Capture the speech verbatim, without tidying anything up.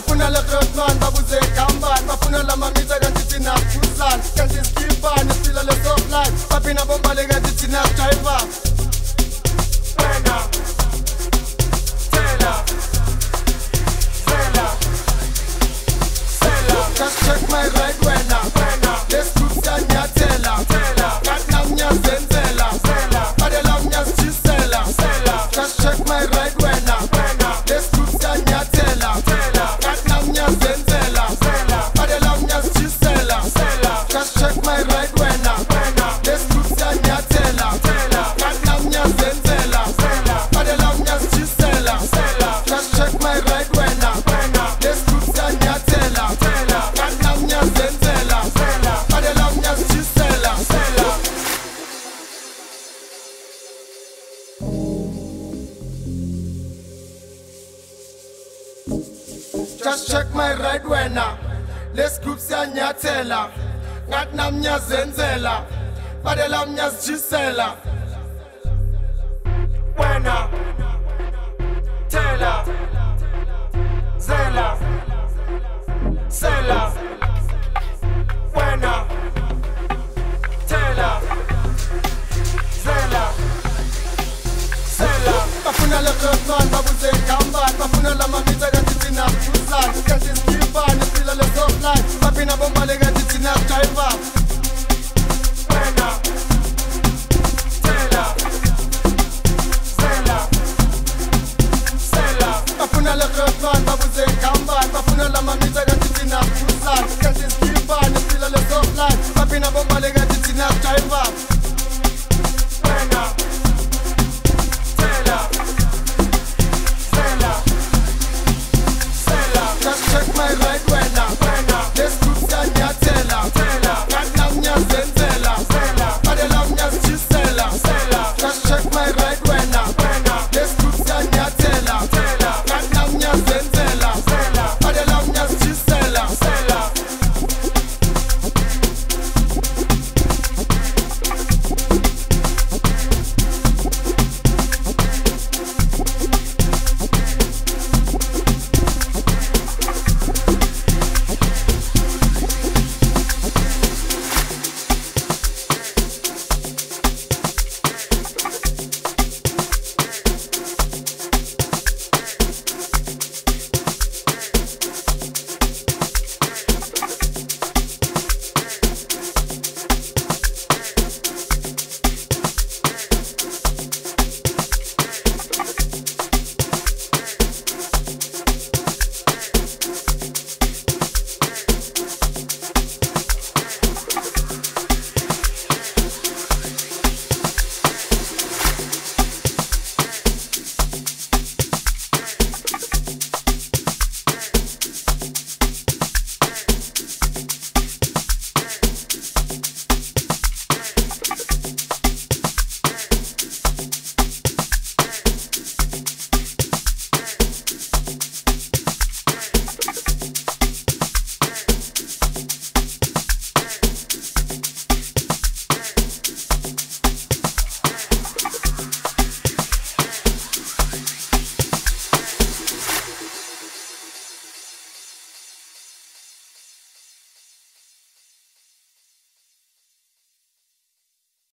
bafuna legrotman babuze kambani bafuna lamamita kanti thina kuslan kanti skipani sila lesofline baphina bombale kanti thina driver wena tela tela tela just check my right wena wena let's group sanyathela tela katnamnya zenzela tela badela mnya sisela tela just check my right wena wena let's group sanyathela tela katnamnya zenzela tela badela mnya sisela tela just check my right wena wena let's group sanyathela tela katnamnya zenzela tela badela mnya sisela tela just check my right wena wena let's group sanyathela tela katnamnya zenzela tela badela mnya sisela tela just check my right wena let's group sanyathela katnamnya zenzela badela mnya sisela wena tela zela sela wena tela zela sela bafuna legrotman babuze kambani bafuna lamamita kanti thina kuslan kanti skipani sila lesofline baphina bombale kanti thina driver wena tela zela sela bafuna legrotman babuze kambani bafuna lamamita kanti thina kuslan kanti skipani sila lesofline baphina bombale kanti thina driver wena tela zela sela just check my right